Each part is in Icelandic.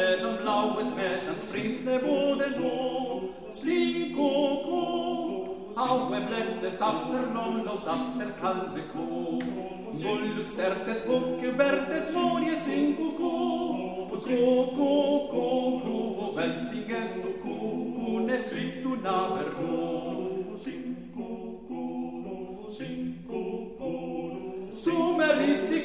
seven blauet met en springt med både nå. Sling koko, haue blättet after långlovs after kalve ko. Gulluk stärtet bukke bertet morje sing koko. Koko, koko, velsinges no koko, ne svittu naver no. Sing koko, sing koko. Somerissi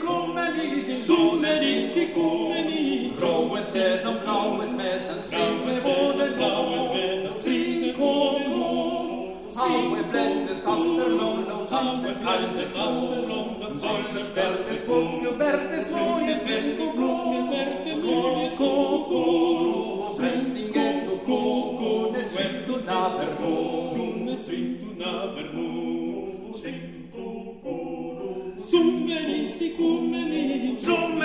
kommer ni, gråe sedan blauet med en springt både nå. Sing koko, haue blättet after långlovs after kalve ko. Gulluk stärtet bukke bertet morje sing koko. Koko, velsinges no koko, ne svittu naver no. Sing koko, somerissi kommer ni,